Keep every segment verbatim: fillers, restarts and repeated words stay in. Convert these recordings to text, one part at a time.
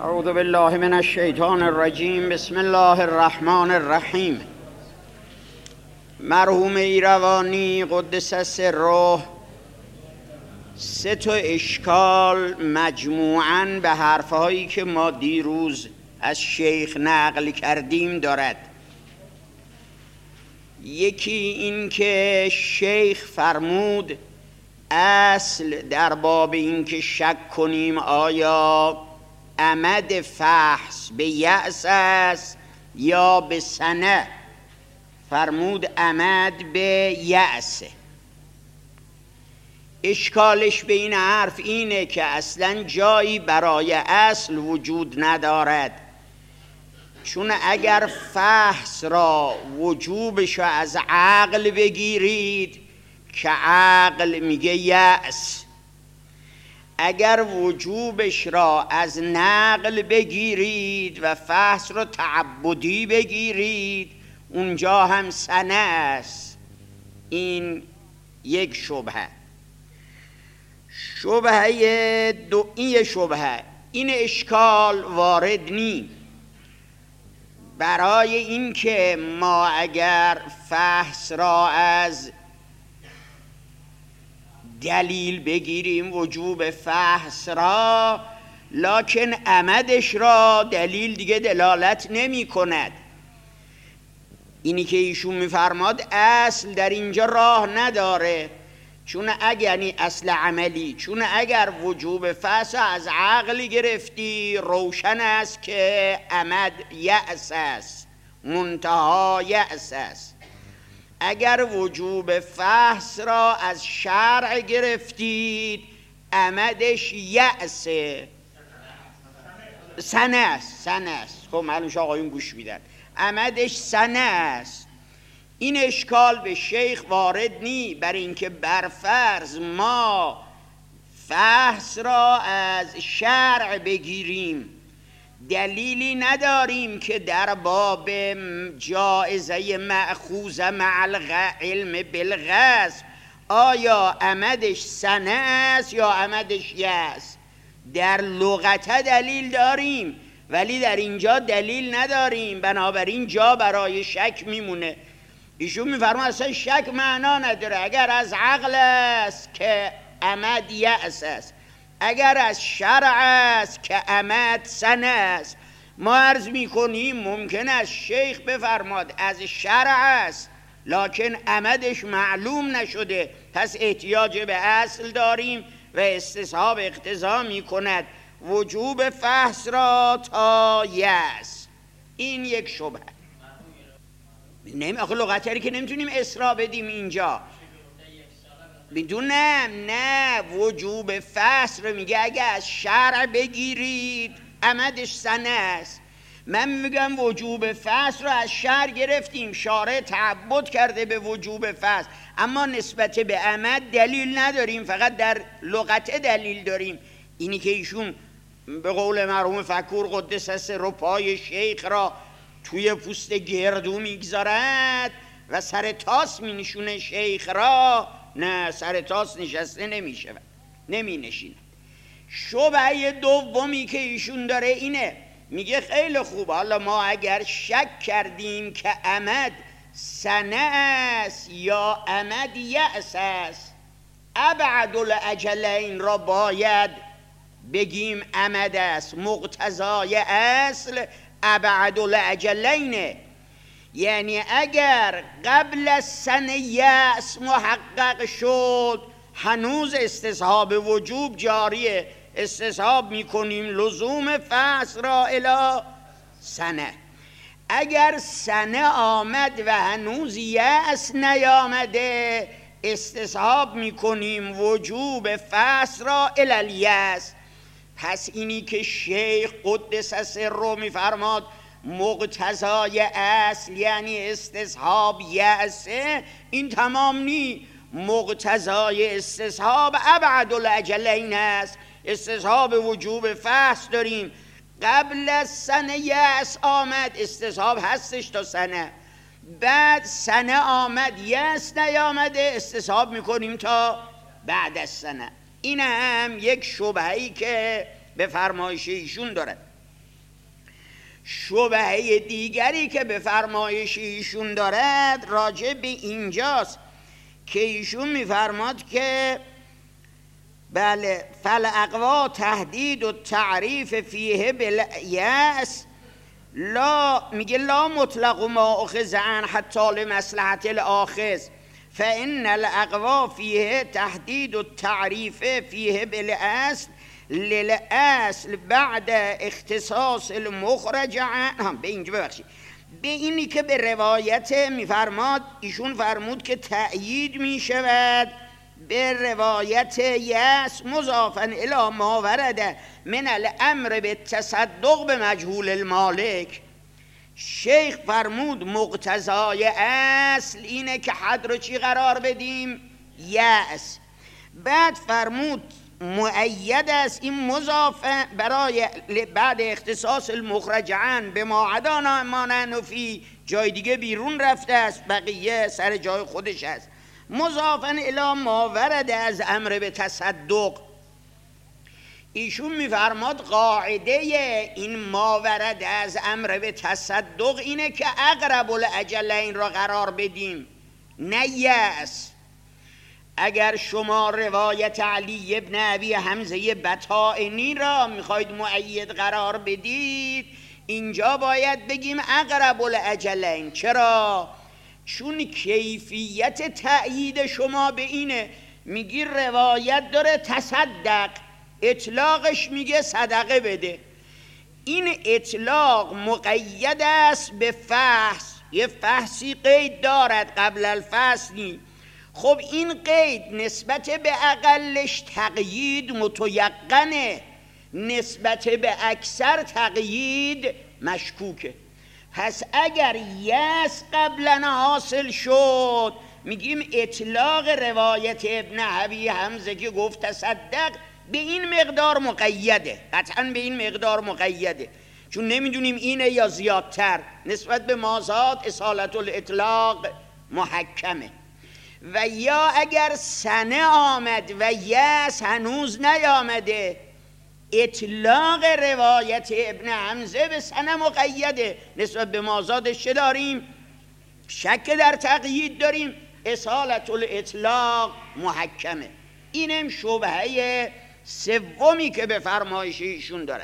اعوذ بالله من الشیطان الرجیم. بسم الله الرحمن الرحیم. مرحوم ایروانی قدس سره سه تا اشکال مجموعاً به حرفهایی که ما دیروز از شیخ نقل کردیم دارد. یکی این که شیخ فرمود اصل در باب این که شک کنیم آیا عمد فحص به یأس است یا به سنه، فرمود عمد به یأس. اشکالش به این حرف اینه که اصلا جایی برای اصل وجود ندارد، چون اگر فحص را وجوبش را از عقل بگیرید که عقل میگه یأس، اگر وجوبش را از نقل بگیرید و فحص را تعبدی بگیرید اونجا هم سنه است. این یک شبهه. شبهه دو این شبهه این اشکال وارد نی برای اینکه ما اگر فحص را از دلیل بگیریم وجوب فحص را، لکن عمدش را دلیل دیگه دلالت نمی کند. اینی که ایشون میفرماد اصل در اینجا راه نداره، چون اگر یعنی اصل عملی، چون اگر وجوب فحص از عقل گرفتی روشن است که عمد یأس است، منتها یأس است. اگر وجوب فحص را از شرع گرفتید عمدش یأس سنه است. سنه است. خب معلومش آقایون گوش میدن، عمدش سنه است. این اشکال به شیخ وارد نی، بر اینکه برفرض ما فحص را از شرع بگیریم، دلیلی نداریم که در باب جائزه مأخوذ مع العلم بالغصب آیا عمدش سنه است یا عمدش یأس. در لغت دلیل داریم ولی در اینجا دلیل نداریم، بنابراین جا برای شک میمونه. ایشون میفرما اصلا شک معنا نداره. اگر از عقل است که عمد یأس است، اگر از شرع است که عمد سنه است. ما عرض میکنیم ممکن است شیخ بفرماد از شرع است لکن عمدش معلوم نشده، پس احتیاج به اصل داریم و استصحاب اقتضا میکند وجوب فحص را تا یأس. این یک شبهه. نمی آخه لغتری که نمیتونیم اسرا بدیم اینجا. بدونم نه، وجوب فحص رو میگه اگه از شرع بگیرید عمدش سنه است. من میگم وجوب فحص رو از شرع گرفتیم، شارع تعبد کرده به وجوب فحص، اما نسبت به عمد دلیل نداریم، فقط در لغت دلیل داریم. اینی که ایشون به قول مرحوم فکور قدس سره پای شیخ را توی پوست گردو میگذارد و سر تاس می نشونه شیخ را، نه سر تاس نشسته نمیشه، نمی نشینه. شبهه دومی که ایشون داره اینه، میگه خیلی خوب، حالا ما اگر شک کردیم که عمد سنه است یا عمد یأس است، ابعد الاجلین را باید بگیم عمد است. مقتضای اصل ابعد الاجلینه، یعنی اگر قبل از سنه یأس محقق شد هنوز استصحاب وجوب جاریه، استصحاب میکنیم لزوم فحص را الی سنه. اگر سنه آمد و هنوز یأس نیامده استصحاب میکنیم وجوب فحص را الی الیأس. پس اینی که شیخ قدس سره میفرماد مقتضای اصل یعنی استصحاب یأسه، این تمام نی. مقتضای استصحاب ابعد الاجلین است. استصحاب وجوب فحص داریم، قبل از سنه یأس آمد استصحاب هستش تا سنه، بعد سنه آمد یأس نیامده استصحاب میکنیم تا بعد از سنه. این هم یک شبهه‌ای که به فرمایش ایشون دارد. شبهه دیگری که به فرمایش ایشون دارد راجع به اینجاست که ایشون میفرماد که بله فالاقوا تهدید و تعریف فیه بالیأس لا، میگه لا مطلق ما اخذ عن حتی لمصلحت الاخذ فان الاقوا فیه تهدید و تعریف فیه بالاصل للاصل بعد اختصاص المخرج عنه. به اینجا ببخشید به اینی که به روایت میفرماد ایشون فرمود که تأیید میشود به روایت یس مضافا الی ما ورده من الامر به تصدق به مجهول المالک. شیخ فرمود مقتضای اصل اینه که حد رو چی قرار بدیم؟ یس. بعد فرمود مؤید است این مضاف برای بعد اختصاص المخرج عن به ما عدانا مانن فی، جای دیگه بیرون رفته است، بقیه سر جای خودش است. مضافا الی ما ورد از امر به تصدق. ایشون میفرماد قاعده این ما ورد از امر به تصدق اینه که اقرب الاجلین را قرار بدیم، نه یس. اگر شما روایت علی ابن ابی حمزه بطائنی را میخواید مؤید قرار بدید اینجا باید بگیم اقرب الاجلین. چرا؟ چون کیفیت تأیید شما به اینه، میگی روایت داره تصدق، اطلاقش میگه صدقه بده. این اطلاق مقید است به فحص، یه فحصی قید دارد قبل الفصلی. خب این قید نسبت به اقلش تقیید متیقنه، نسبت به اکثر تقیید مشکوکه. پس اگر یس قبلا حاصل شد میگیم اطلاق روایت ابن ابی حمزه که گفت تصدق به این مقدار مقیده، قطعا به این مقدار مقیده، چون نمیدونیم اینه یا زیادتر. نسبت به مازاد اصالت الاطلاق محکمه. و یا اگر سنه آمد و یس هنوز نیامده اطلاق روایت ابن حمزه به سنه مقیده. نسبت به مازادش چه داریم؟ شک در تقیید داریم، اصالت الاطلاق محکمه. اینم شبهه سومی که به فرمایش ایشون داره،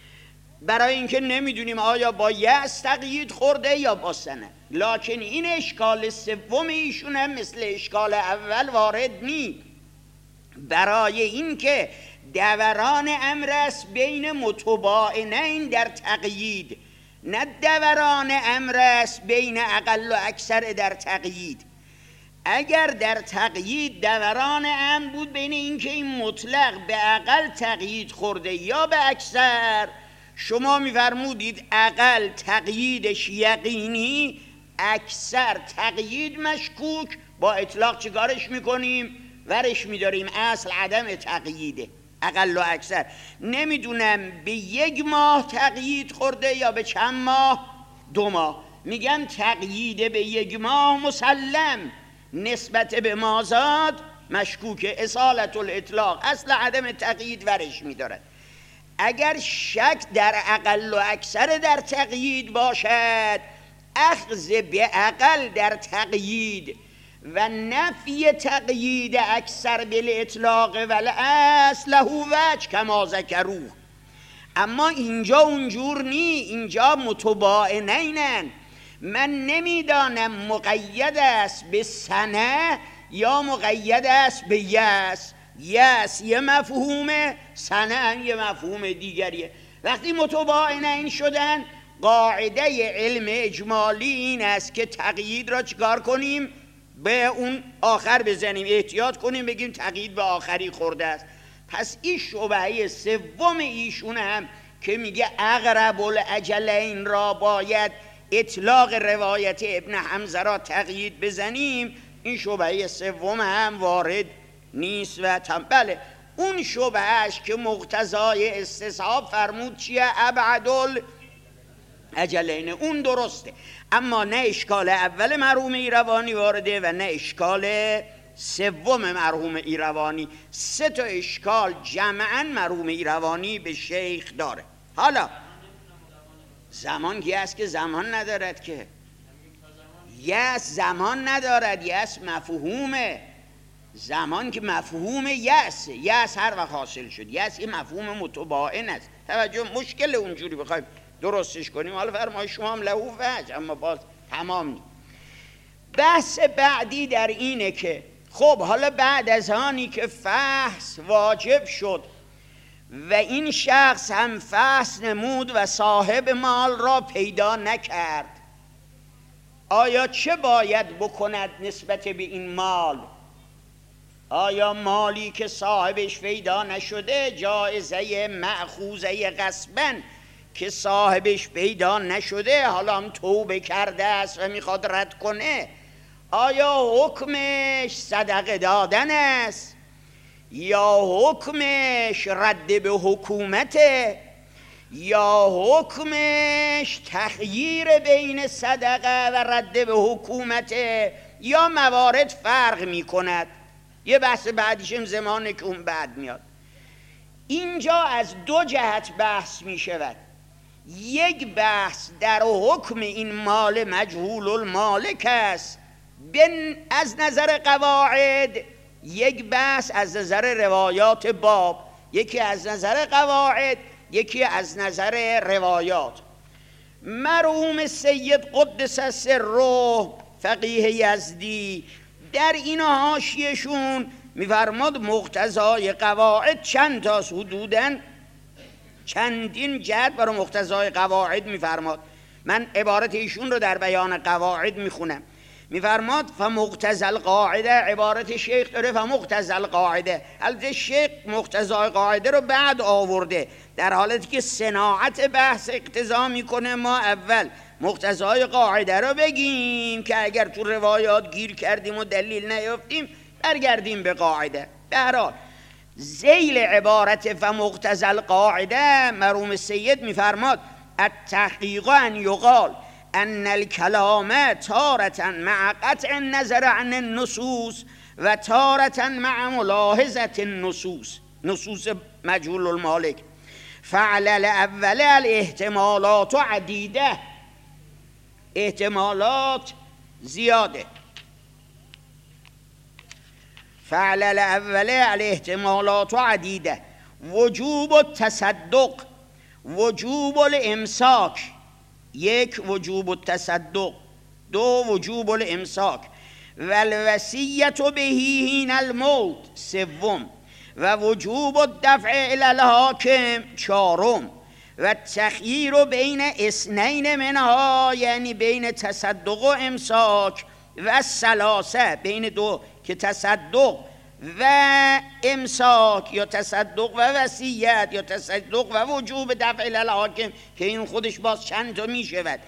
برای اینکه نمیدونیم آیا با یأس تقیید خورده یا با سنه. لکن این اشکال سوم ایشون هم مثل اشکال اول وارد نی، برای اینکه دوران امر است بین متباینین در تقیید، نه دوران امر است بین اقل و اکثر در تقیید. اگر در تقیید دوران امر بود بین اینکه این مطلق به اقل تقیید خورده یا به اکثر، شما می‌فرمودید اقل تقییدش یقینی، اکثر تقیید مشکوک، با اطلاق چیکارش میکنیم؟ ورش میداریم، اصل عدم تقییده. اقل و اکثر نمیدونم به یک ماه تقیید خورده یا به چند ماه، دو ماه، میگم تقیید به یک ماه مسلم، نسبت به مازاد مشکوک، اصالت الاطلاق اصل عدم تقیید ورش میدارد. اگر شک در اقل و اکثر در تقیید باشد، اخذ به اقل در تقیید و نفی تقیید اکثر بالاطلاق والاصل له وجه کما ذکروه. اما اینجا اونجور نی، اینجا متباینینن. من نمیدانم مقید است به سنه یا مقید است به یس. یس یه مفهومه، سنه یه مفهوم دیگریه. وقتی متباینین شدن، قاعده علم اجمالی این است که تقیید را چکار کنیم؟ به اون آخر بزنیم، احتیاط کنیم بگیم تقیید به آخری خورده است. پس این شبهه سوم ایشون هم که میگه اقرب الاجلین را باید اطلاق روایت ابن حمزه را تقیید بزنیم، این شبهه سوم هم وارد نیست. و تم بله اون شبهش که مقتضای استصحاب فرمود چیه؟ ابعدل اجلین، اون درسته، اما نه اشکال اول مرحوم ایروانی وارده و نه اشکال سوم مرحوم ایروانی. سه تا اشکال جمعاً مرحوم ایروانی به شیخ داره. حالا زمان یأس که زمان ندارد که، یأس زمان ندارد، یأس مفهومه. زمان که مفهوم یأس، یأس هر وقت حاصل شد، یأس این مفهوم متباین است. توجه، مشکل اونجوری بخوایم درستش کنیم، حالا فرمای شما هم لهو وجه، اما باز تمام نیم. بحث بعدی در اینه که خب حالا بعد از آنی که فحص واجب شد و این شخص هم فحص نمود و صاحب مال را پیدا نکرد، آیا چه باید بکند نسبت به این مال؟ آیا مالی که صاحبش پیدا نشده، جایزه مأخوذه غصباً که صاحبش پیدا نشده حالا هم توبه کرده است و میخواد رد کنه، آیا حکمش صدقه دادن است یا حکمش رد به حکومته یا حکمش تخییر بین صدقه و رد به حکومته یا موارد فرق می کند؟ یه بحث بعدیشم زمانه که اون بعد میاد. اینجا از دو جهت بحث می شود. یک بحث در حکم این مال مجهول المالک است از نظر قواعد، یک بحث از نظر روایات باب، یکی از نظر قواعد یکی از نظر روایات. مرحوم سید قدس سره فقیه یزدی در این حاشیه‌شون میفرماد مقتضای قواعد چند تا، حدوداً چندین جهت برای مقتضای قواعد میفرماد. من عبارت ایشون رو در بیان قواعد میخونم. میفرماد فمقتضى القاعده، عبارت شیخ داره فمقتضى القاعده، البته شیخ مقتضای قاعده رو بعد آورده، در حالتی که صناعت بحث اقتضا میکنه ما اول مقتضای قاعده رو بگیم که اگر تو روایات گیر کردیم و دلیل نیافتیم برگردیم به قاعده. به هر حال ذیل عبارت فمقتضى القاعده مرحوم سید میفرماد التحقیق ان یقال ان الکلام تارة مع قطع النظر عن النصوص و تارة مع ملاحظة النصوص، نصوص مجهول المالک. فعلى الاول الاحتمالات عدیده، احتمالات زیاده. فعلى الاول الاحتمالات عدیده، وجوب التصدق، وجوب الامساک، یک وجوب التصدق، دو وجوب الامساک و الوصیت به حین الموت، سوم، و وجوب الدفع الی الحاکم، چهارم، و تخییر بین اثنین منها یعنی بین تصدق و امساک و ثلاثه، بین دو که تصدق و امساک یا تصدق و وصیت یا تصدق و وجوب دفع الی الحاکم که این خودش باز چند تا می شود.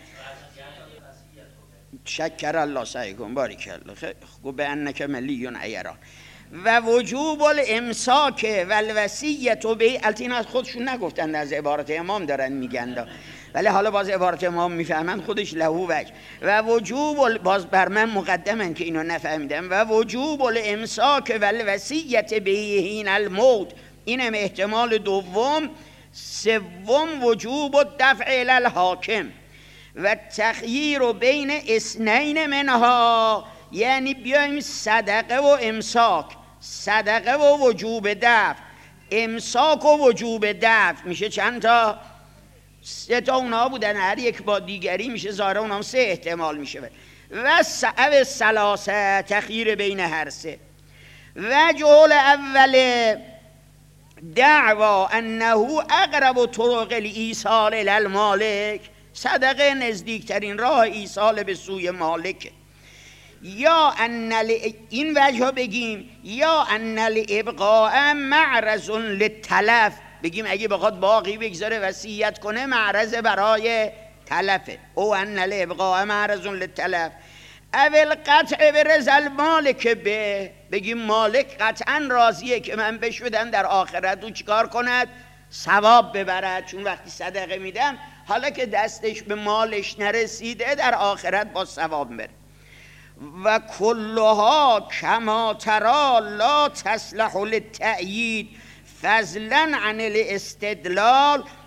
شکر الله سعیکم بارک الله خب به انک ملی عیران. و وجوب الامساک و الوصیت به، البته این از خودشون نگفتند، از عبارت امام دارن میگن، ولی حالا باز عبارت امام میفهمن خودش لهو وجه. و وجوب، باز بر من مقدمن که اینو نفهمیدم، و وجوب الامساک و الوصیت به حین الموت، اینم احتمال دوم. سوم وجوب الدفع الی الحاکم و تخییر بین اثنین منها یعنی بیایم صدقه و امساک، صدقه و وجوب دفع، امساک و وجوب دفع میشه چند تا؟ سه تا اونها بودن، هر یک با دیگری میشه ظاهر اونها سه احتمال میشه. و سعب سلاسه، تخییر بین هر سه. وجه الاول دعوا انه اقرب طرق الایصال الی المالک، صدقه نزدیکترین راه ایصال به سوی مالک. یا ان این وجه بگیم یا ان الابقاء معرض للتلف، بگیم اگه بخواد باقی بگذاره وصیت کنه معرض برای تلفه. او ان الابقاء معرض للتلف. اول قطع به رضا المالک به، بگیم مالک قطعا راضیه که من بشودم در آخرت او چیکار کند؟ ثواب ببرد، چون وقتی صدقه میدم حالا که دستش به مالش نرسیده در آخرت با ثواب بره. و کلها کما ترا لا تصلح للتأیید فضلا عن الاستدلال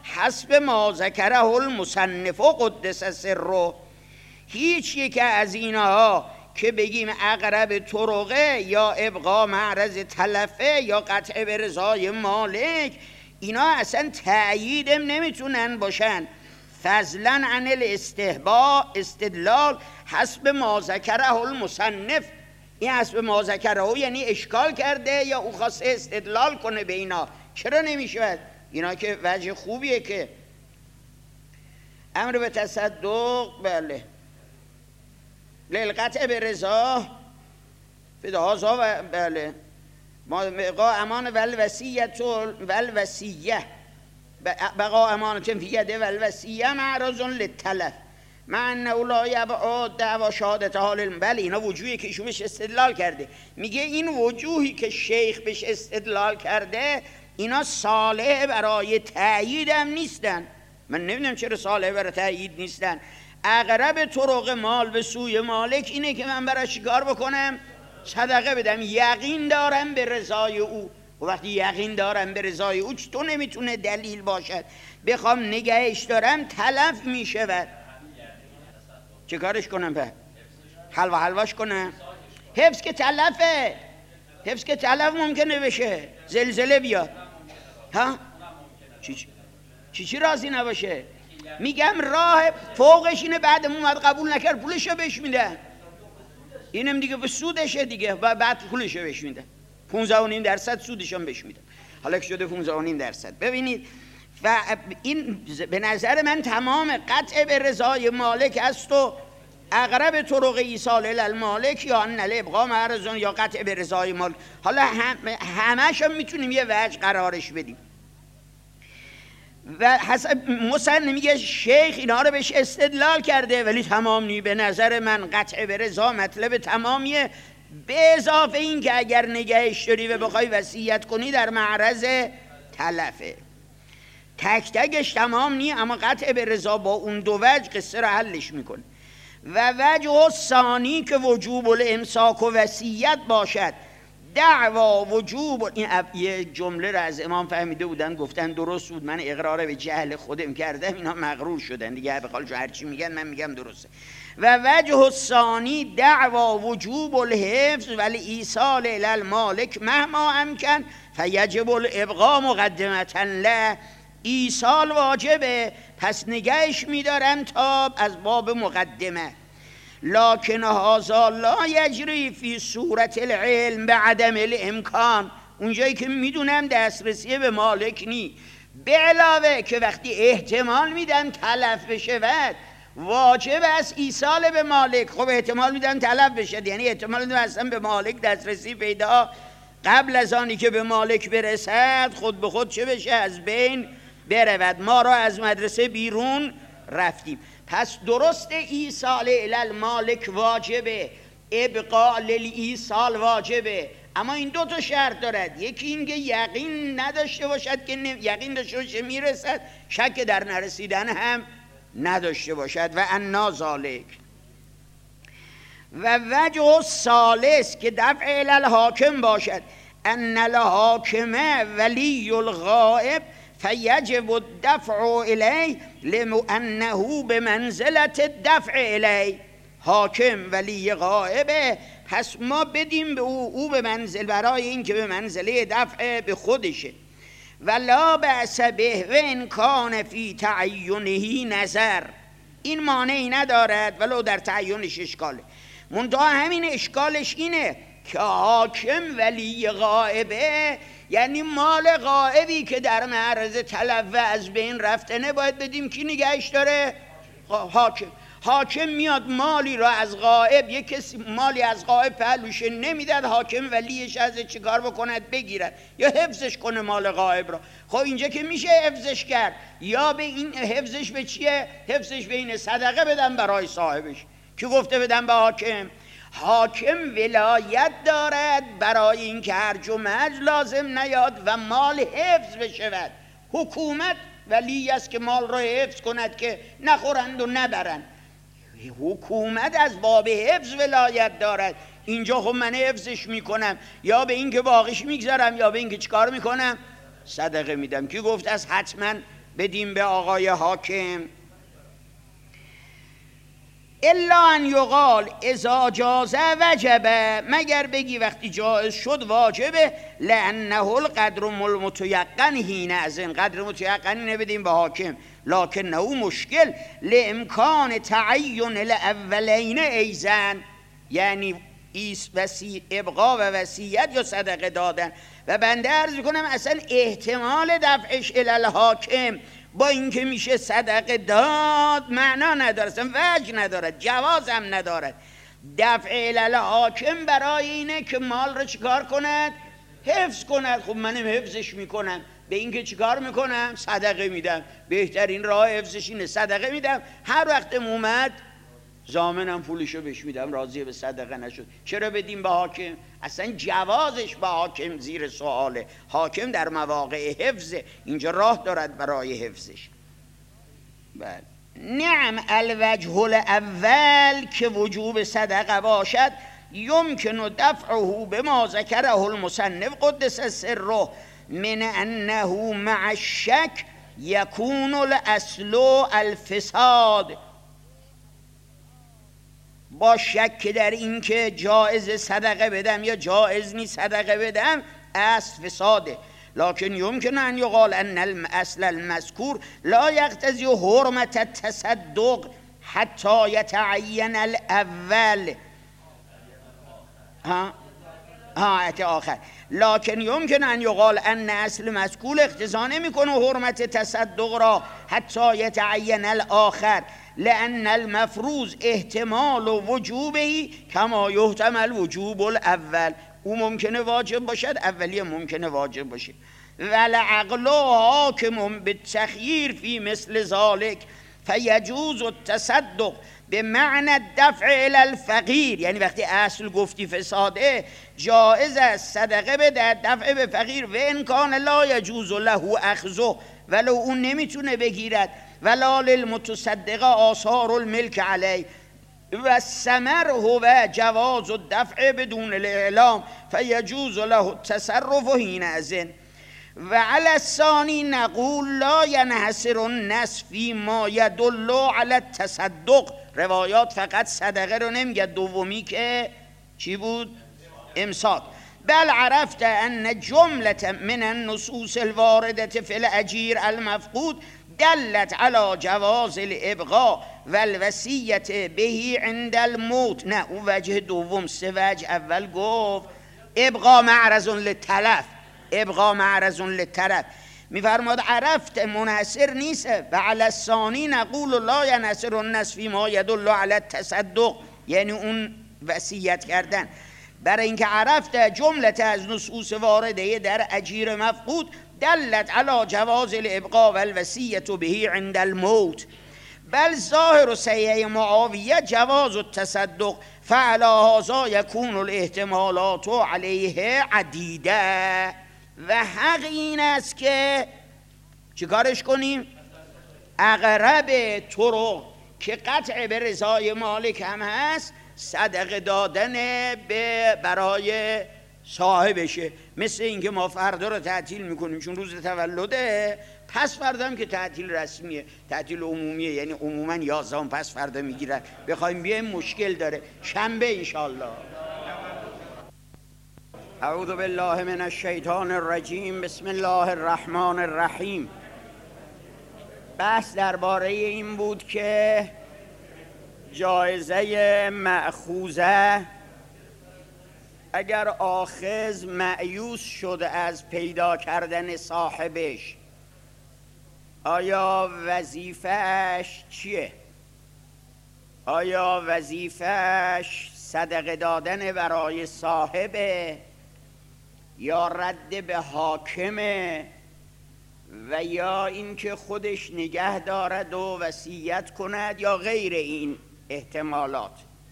حسب ما ذکره المصنف و قدس سره. هیچ یک از اینها که بگیم اقرب طرقه یا ابقا معرض تلفه یا قطع به رضای مالک، اینا اصلا تأییدم نمیتونن باشن. فضلا عن الاستحباب استدلال حسب ما ذکره المصنف. این حسب ما ذکره یعنی اشکال کرده یا او خواسته استدلال کنه به اینا. چرا نمیشود؟ اینا که وجه خوبیه که امر به تصدق بله للقطع به رضا فداها و بله بقا امان والوصیت والوصیه بقا امانت فی ید والوصیه معرض للتلف مع انه لا یبعد دعوا شهادت حال. بله اینا وجوهی که ایشون بهش استدلال کرده. میگه این وجوهی که شیخ بهش استدلال کرده اینا صالح برای تأیید هم نیستن. من نمیدونم چرا صالح برای تأیید نیستن. اقرب طرق مال به سوی مالک اینه که من برای چیکار بکنم؟ صدقه بدم. یقین دارم به رضای او. و وقتی یقین دارم به رضای او چطور نمیتونه دلیل باشد؟ بخوام نگهش دارم تلف میشود. چه کارش کنم به؟ حلوا حلواش کنم؟ حفظ که تلفه. حفظ که تلف ممکنه بشه. زلزله بیاد ها؟ چی چی؟ چی چی راضی نباشه؟ میگم راه فوقش اینه بعد اومد قبول نکرد پولشو بهش میدن. اینم دیگه به سودشه دیگه و بعد پولشو بهش میدن. پانزده و نیم درصد سودشون بهش میدن. حالا که شده پانزده و نیم درصد. ببینید و این به نظر من تمام قطع به رضای مالک است و اقرب طرق ایصال الی المالک یا ان الابقاء معرض یا قطع به رضای مالک. حالا هم همش هم میتونیم یه وجه قرارش بدیم. و حسب مصنف میگه شیخ اینا رو بهش استدلال کرده ولی تمام نی. به نظر من قطع به رضا مطلب تمامیه، به اضافه این که اگر نگهش داری و بخوای وصیت کنی در معرض تلفه. تک تکش تمام نی، اما قطع به رضا با اون دو وجه قصه رو حلش میکنه. و وجه ثانی که وجوب الامساک و وصیت باشد. دعوا وجوب، این یه جمله را از امام فهمیده بودن گفتن درست بود، من اقرار به جهل خودم کردم، اینا مغرور شدن دیگه، به حال هرچی میگن من میگم درسته. و وجه الثانی دعوا وجوب الحفظ ولی ایصال الی المالک مهما امکن فیجب الابقاء مقدمتا له. ایصال واجبه پس نگهش میدارن تا از باب مقدمه. لکن هذا لا یجری فی صورت العلم به عدم الامکان. اونجایی که میدونم دسترسی به مالک نی، به علاوه که وقتی احتمال میدن تلف بشود واجب است ایصال به مالک. خب احتمال میدن تلف بشد یعنی احتمال میدن اصلا به مالک دسترسی پیدا قبل از آنی که به مالک برسد خود به خود چه بشه؟ از بین برود. ما را از مدرسه بیرون رفتیم. پس درست ایصال الی المالک واجبه، ابقاء للایصال واجبه، اما این دو تا شرط دارد. یکی این که یقین نداشته باشد که یقین داشته باشه میرسد، شک در نرسیدن هم نداشته باشد. و انا ذالک. و وجه الثالث که دفع الی الحاکم باشد. ان الحاکم ولی الغائب فیجب الدفع الیه لانه بمنزلت الدفع الیه. حاکم ولی غائبه پس ما بدیم به او، او به منزل برای این که به منزله دفع به خودشه. ولا بأس به و ان کان فی تعینه نظر. این مانعی ندارد ولو در تعینش اشکاله. منتها همین اشکالش اینه که حاکم ولی غائبه، یعنی مال غائبی که در معرض تلف و از بین رفتنه باید بدیم کی نگهش داره؟ حاکم. حاکم میاد مالی را از غائب، یک کسی مالی از غائب پهلوشه نمیداد، حاکم ولیش از چیکار بکند؟ بگیرد یا حفظش کنه مال غائب را. خب اینجا که میشه حفظش کرد، یا به این حفظش به چیه؟ حفظش به این صدقه بدن برای صاحبش. کی گفته بدن به حاکم؟ حاکم ولایت دارد برای این که هرج و مرج لازم نیاد و مال حفظ بشود. حکومت ولی است که مال را حفظ کند که نخورند و نبرند. حکومت از باب حفظ ولایت دارد. اینجا خب من حفظش میکنم، یا به این که باقیش میگذارم، یا به این که چیکار میکنم؟ صدقه میدم. کی گفت از حتما بدیم به آقای حاکم. الا ان یقال اذا جاز وجبه، مگر بگی وقتی جایز شد واجبه. لانه القدر المتیقن حینئذ، قدر متیقنی نبدیم به حاکم. لکنه مشکل لامکان تعین الاولین ایزن، یعنی ایس وسی ابقا و وصیت یا صدقه دادن. و بنده عرض کنم اصلا احتمال دفعش الی الحاکم با اینکه میشه صدقه داد معنا نداره، اصلا وجه ندارد، جواز هم ندارد. دفع الی الحاکم برای اینه که مال رو چیکار کند؟ حفظ کند. خب منم حفظش میکنم، به اینکه چیکار میکنم؟ صدقه میدم. بهترین راه حفظش اینه، صدقه میدم. هر وقت اومد ضامنم پولشو بهش میدم، راضیه به صدقه نشد. چرا بدیم به حاکم؟ اصلا جوازش به حاکم زیر سواله. حاکم در مواقع حفظ اینجا راه دارد برای حفظش. بله. نعم الوجه الاول که وجوب صدقه باشد، یمکن دفعه بما ذکره المصنف قدس سره من انه مع الشک یکون الاصل الفساد. با شک در این که جایز صدقه بدم یا جایز نیست صدقه بدم، اصل فساده. لكن يمكن ان يقال ان الاصل المذكور لا يقتضي حرمة التصدق حتى يتعين الاول. ها ها آخر. لكن يمكن ان يقال ان اصل مذکور اقتضا نمیکنه حرمت تصدق را حتی يتعين الاخر، لأن المفروض احتمال وجوبه كما يحتمل وجوب الاول. او ممکنه واجب باشد، اولیه ممکنه واجب باشه. والعقل حاکم بالتخییر فی مثل ذلك فیجوز التصدق بمعنى الدفع الى الفقیر. یعنی وقتی اصل گفتی فساده، جائز است صدقه بده دفع به فقیر. و ان کان لا یجوز له اخذه، ولو اون نمیتونه بگیرد. ولا للمتصدق آثار الملک علیه. و الثمر هو جواز الدفع بدون الاعلام فیجوز له التصرف حینئذ. و علی الثانی نقول لا ینحصر النص فیما یدل علی التصدق. روایات فقط صدقه رو نمیگه. دومی که چی بود؟ امساک. بل عرفت ان جملة من النصوص الواردة فی الاجیر المفقود دلت على جواز الابقاء والوصیت به عند الموت. نه، اون وجه دوم. سه وجه اول گفت ابقاء معرض للتلف، ابقاء معرض للتلف. میفرماد عرفت منحصر نیست. و علی الثانی نقول لا ینحصر النص فیما یدل علی التصدق، یعنی اون وصیت کردن. برای اینکه عرفت جملت از نصوص وارده در اجیر مفقود دلت علی جواز الابقاء والوصیت به عند الموت. بل ظاهر صحیح معاویه جواز التصدق فعلی هذا یکون الاحتمالات علیه عدیده. و حق این است که چیکارش کنیم؟ اقرب طرق که قطع به رضای مالک هم هست صدقه دادن به برای صاحبشه. مثل اینکه ما فردا رو تعطیل میکنیم چون روز تولده، پس فردا هم که تعطیل رسمیه، تعطیل عمومیه، یعنی عموما یازدهم پس فردا میگیرن. بخوایم بیایم مشکل داره. شنبه انشالله. اعوذ بالله من الشیطان الرجیم. بسم الله الرحمن الرحیم. بحث درباره این بود که جایزه مأخوذه اگر آخذ مأیوس شده از پیدا کردن صاحبش، آیا وظیفه‌اش چیه؟ آیا وظیفه‌اش صدقه دادن برای صاحبه یا رد به حاکمه و یا اینکه خودش نگه دارد و وصیت کند یا غیر این احتمالات؟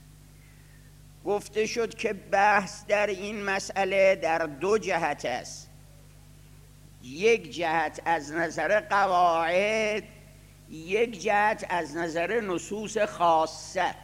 گفته شد که بحث در این مسئله در دو جهت است. یک جهت از نظر قواعد، یک جهت از نظر نصوص خاصه.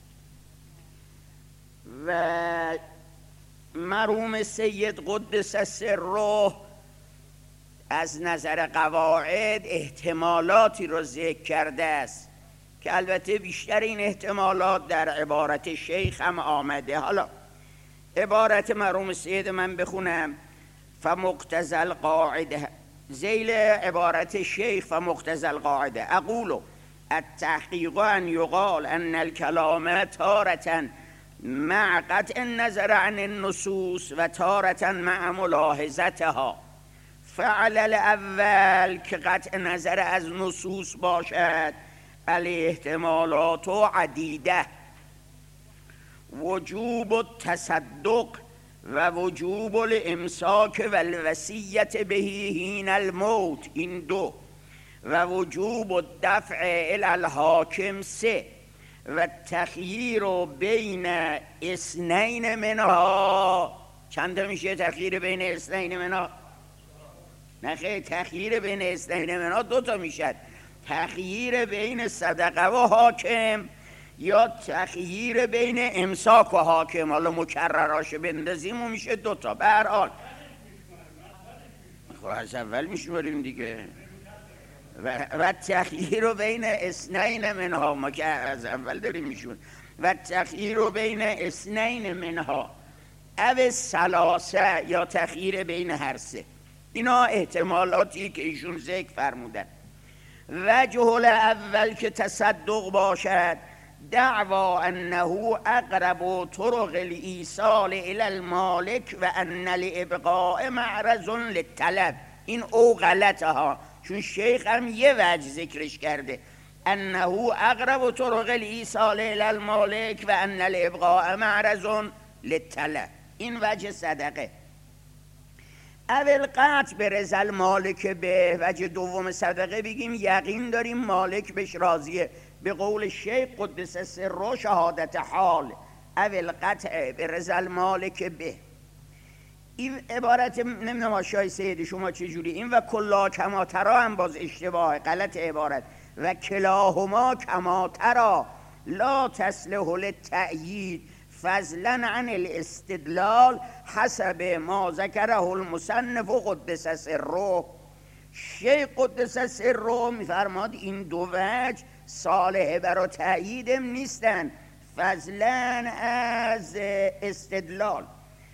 و مرحوم سید قدس سره از نظر قواعد احتمالاتی رو ذکر کرده است که البته بیشتر این احتمالات در عبارت شیخ هم آمده. حالا عبارت مرحوم سید من بخونم: فمقتضی القاعده، ذیل عبارت شیخ فمقتضی القاعده اقول التحقیق ان یقال ان الکلام تارة مع قطع النظر عن النصوص و تارة مع ملاحظتها. فعل الاول که قطع نظر از نصوص باشد، الاحتمالات عدیده، وجوب التصدق و وجوب الامساک و الوصیت به حین الموت این دو، و وجوب الدفع الی الحاکم سه، و تخییر بین اثنین منها. چند میشه تخییر بین اثنین منها؟ نخیر، تخییر بین اثنین منها دو تا میشد: تخییر بین صدقه و حاکم یا تخییر بین امساک و حاکم. حالا مکرراش بندازیم و میشه دو تا. به هر حال خب از اول میشماریم دیگه. و, و تخییر بین اثنین منها، ما که از اول داریم میشون. و تخییر بین اثنین منها او ثلاثه، یا تخییر بین هر سه. اینا احتمالاتی که ایشون ذکر فرمودن. وجه الاول که تصدق باشد، دعوا انه اقرب طرق الایصال الی المالک و ان الابقاء معرض للطلب. این او غلطه ها، چون شیخ هم یه وجه ذکرش کرده: انه اقرب طرق الایصال الی المالک و ان الابقاء معرض للطلب. این وجه صدقه. اول قطع به رضا المالک به. وجه دوم صدقه بگیم یقین داریم مالک بهش راضیه، به قول شیخ قدس سره شهادت حال. اول قطع به رضا المالک به. این عبارت نمیدونم آشای سید شما چجوری. این و کلا کما ترا هم باز اشتباه، غلط عبارت. و کلاهما کما ترا لا تصلح للتأیید فضلا عن الاستدلال حسب ما ذکره المصنف قدس سره. شیخ قدس سره میفرماد این دو وجه صالح برای تأییدم نیستن، فضلا از استدلال.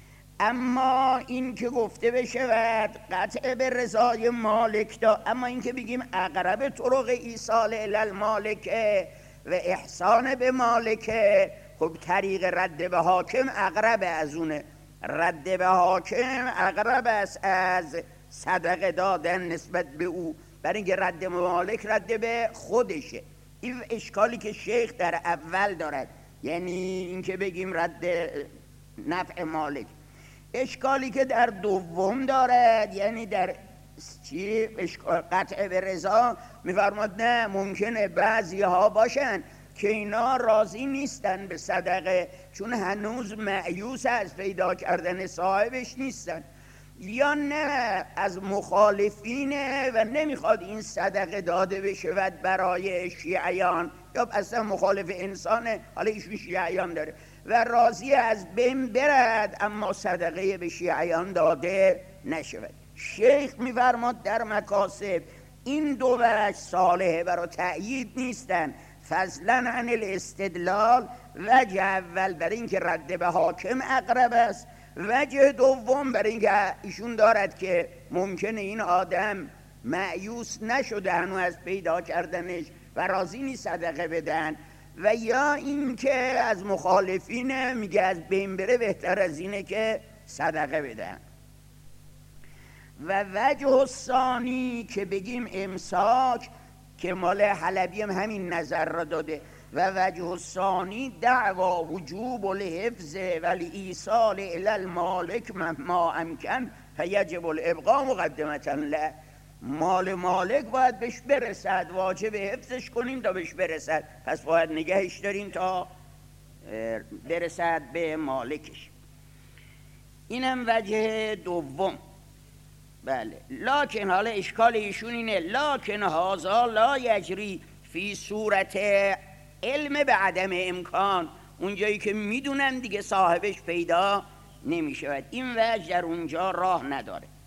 اما این که گفته بشود قطع به رضای مالک دا، اما این که بگیم اقرب طرق ایصال الی المالک و احسان به مالک، خب طریق رد به حاکم اقرب از اونه. رد به حاکم اقرب است از صدقه دادن نسبت به او، برای اینکه رد مالک رد به خودشه. این اشکالی که شیخ در اول دارد، یعنی این که بگیم رد نفع مالک. اشکالی که در دوم دارد، یعنی در چی قطع به رضا، میفرماد نه ممکنه بعضی ها باشن که اینا راضی نیستن به صدقه، چون هنوز مایوس از پیدا کردن صاحبش نیستن، یا نه از مخالفینه و نمیخواد این صدقه داده بشود برای شیعیان، یا اصلا مخالف انسانه، حالا ایشون شیعیان داره و راضی از بین برد اما صدقه به شیعیان داده نشود. شیخ میفرماد در مکاسب این دو وجه صالحه برای تأیید نیستن، فضلا عن الاستدلال. وجه اول برای اینکه رد به حاکم اقرب است، وجه دوم برای اینکه ایشون دارد که ممکنه این آدم مایوس نشده هنوز از پیدا کردنش و راضی نیست صدقه بدن، و یا اینکه از مخالفین میگه از بین بره بهتر از اینه که صدقه بدن. و وجه ثانی که بگیم امساک، که مال حلبی هم همین نظر را داده. و وجه ثانی دعوا وجوب الحفظ ولی ایصال الی المالک ما امکن فیجب الابقاء مقدمتا له. مال مالک باید بهش برسد، واجب حفظش کنیم تا بهش برسد، پس باید نگهش داریم تا برسد به مالکش. اینم وجه دوم. بله، لکن حالا اشکال ایشون اینه، لکن هذا لا یجری فی صورت علم به عدم امکان، اونجایی که میدونن دیگه صاحبش پیدا نمیشود، این وجه در اونجا راه نداره.